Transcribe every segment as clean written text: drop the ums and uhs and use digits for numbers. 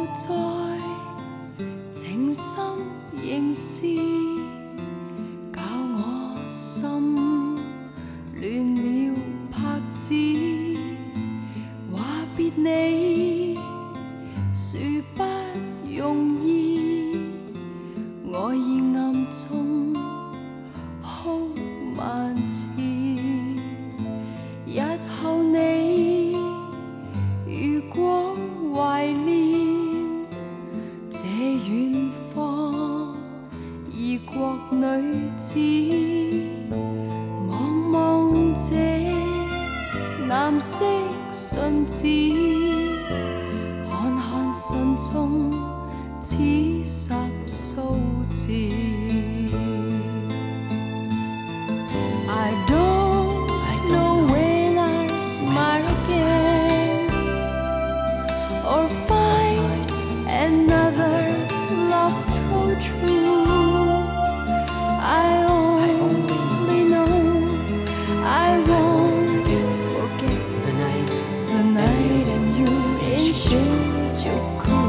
在，情深仍是教我心乱了拍子。话别你，殊不容易，我已暗中哭万次。日後你如果懷念這遠方異國女子，望望這藍色信紙，看看信中此10數字。I don't know when I smile again or find another love so true. I only know I won't forget the night and you in Shinjuku.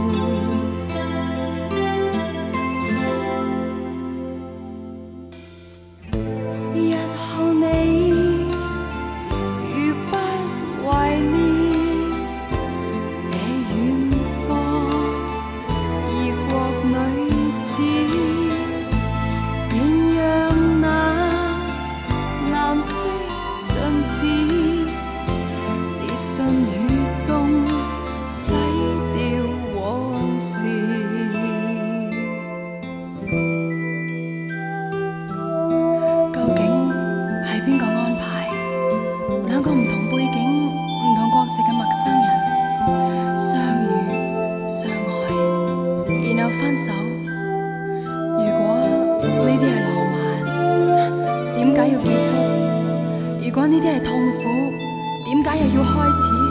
日後你如不懷念這遠方異國女子，便讓那藍色信紙跌進雨中，洗掉往事。究竟係邊個安排？兩個唔同背景、唔同國籍嘅陌生人相遇、相愛，然後分手。如果呢啲係浪漫，點解要結束？如果呢啲係痛苦，點解又要開始？